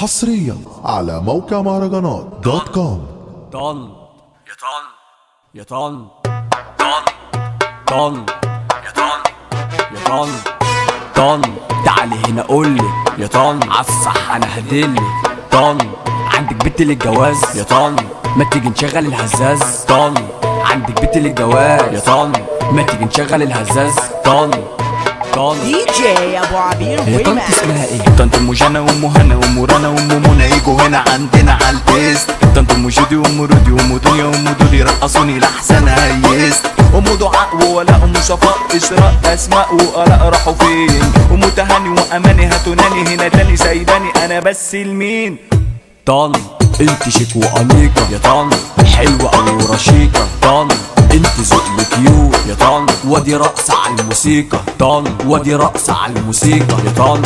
حصريا على موقع مهرجانات دوت كوم. طن يا طن يا طن طن طن يا طن يا طن طن تعالي هنا قولي يا طن عالصح انا هدلي طن عندك بنت للجواز يا طن ما تيجي نشغل الهزاز طن عندك بنت للجواز يا طن ما تيجي نشغل الهزاز طن دي جي ابو عبير هي طنط ريماكس. اسمها ايه؟ طنط ام جنى وام هنا وام رنا وام منى يجوا هنا عندنا على البيست. طنط ام جودي وام رودي وام دنيا وام دودي رقصوني لحسن هيست. ام دعاء وولاء ام صفاء اسراء اسماء وآلاء راحوا فين؟ ام تهاني واماني هاتوناني هنا تاني سايباني انا بس لمين؟ طن انت شيك وانيقة يا طن حلوة او رشيقة طن انت ذوق كيوت يا طن ودي رقص على الموسيقى طن ودي رقص على الموسيقى يا طن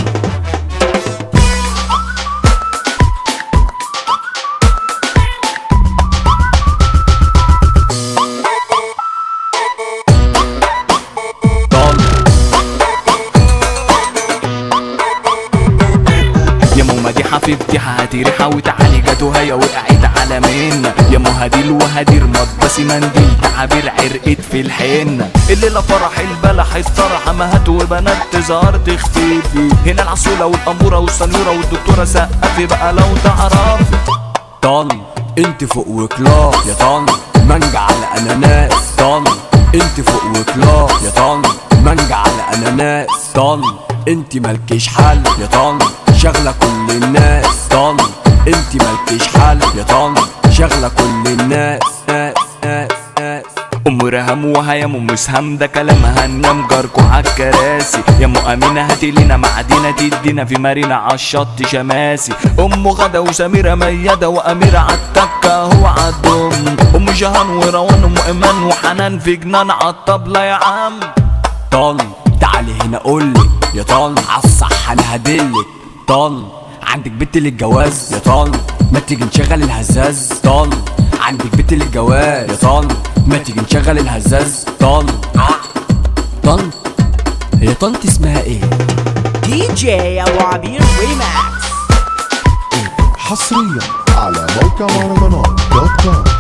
يا ماما دي حبيبتي هاتي ريحة وتعالي جاتوها يا وقعت على منا. يا مو هديل وهدير مطبسي منديل تعابير عرقت في الحنة. الليلة فرح البلح الطرح امهات وبنات تظهر تختفي. هنا العسولة والأمورة والسنيورة والدكتورة سقفي بقى لو تعرفي. طن انت فوق وكلاس يا طن مانجا على اناناس طن انت فوق وكلاس يا طن مانجا على اناناس طن انت مالكيش حل يا طن شغلة كل الناس طن انت مالكيش حل يا طن شغلة كل الناس ام رهام وهيام ام سهام ده كلامها هننام جاركو عالكراسي. يا ام امينه هاتي لينا معدينا تدينا في مارينا عالشط شماسي. ام غدا وسميره مياده واميره عالتكه هو عالدم. ام جهان وروان ام ايمان وحنان في جنان عالطبله يا عم. طن تعالي هنا قولي يا طن عالصح انا هدلك طن عندك بنت للجواز يا طن ما تيجي نشغل الهزاز طن عندك بنت للجواز يا طن ما تيجي نشغل الهزاز طن طن هي طنط اسمها ايه؟ دي جي ابو عبير ريماكس. حصريا على موقع مهرجانات دوت كوم.